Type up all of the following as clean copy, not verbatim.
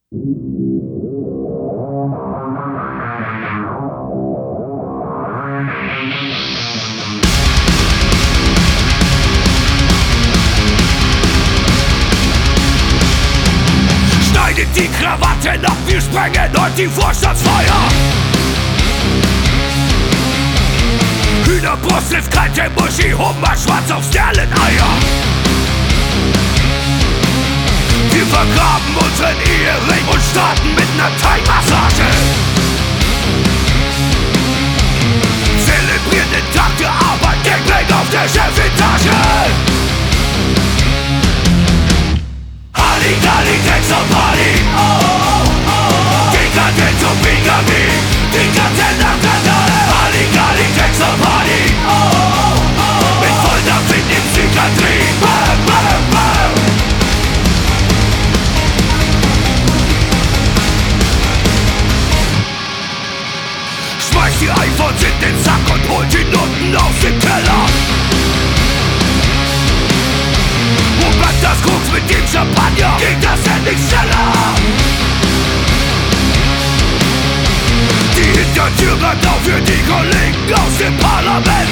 Schneidet die Krawatte ab, wir sprengen heute die Vorstandsfeuer. Hühnerbrust trifft kalte Muschi, Hummer schwarz auf Sterleneier. Wir vergraben unseren Ehering und starten mit ner Thai-Massage. Zelebrieren den Tag der Arbeit, Gangbang auf der Chefetage. Halligalli, Texas Party, oh, oh, oh. Dekadent und Bigami, Dekadent nach Kandale. Halligalli, Texas Party, oh, oh, oh. Mit Volldampf in die Psychiatrie, bam, bam, bam. Schmeiß die iPhones in den Sack und holt die Noten aus dem Keller. Wo bleibt das Koks mit dem Champagner? Geht das endlich schneller? Die Hintertür bleibt auf für die Kollegen aus dem Parlament.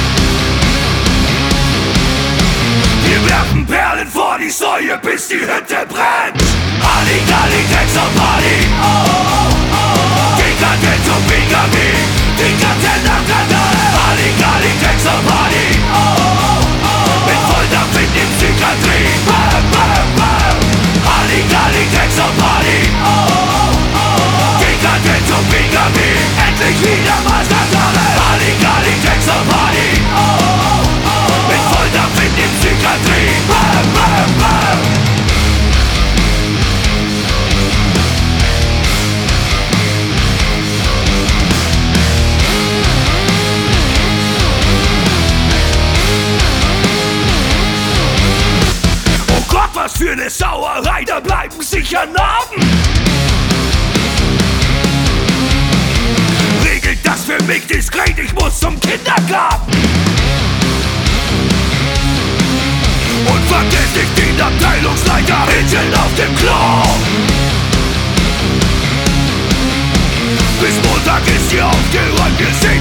Wir werfen Perlen vor die Säue, bis die Hütte brennt. Halligalli, Texas Party, oh, oh, oh. Dekadent und Bigami, Dekadent nach Kandale. Halligalli, Texas Party, oh, oh, oh. Mit Volldampf in die Psychiatrie, bam, bam, bam. Halligalli, Texas Party, oh, oh, oh. Dekadent und Bigami, endlich wieder mal Skandale. Halligalli, Texas Party, oh, oh, oh. Mit Volldampf in die Psychiatrie, bam, bam, bam. Was für ne Sauerei, da bleiben sicher Narben. Regelt das für mich diskret, ich muss zum Kindergarten. Und vergesst nicht den Abteilungsleiter hinten auf dem Klo. Bis Montag ist hier aufgeräumt, wir sind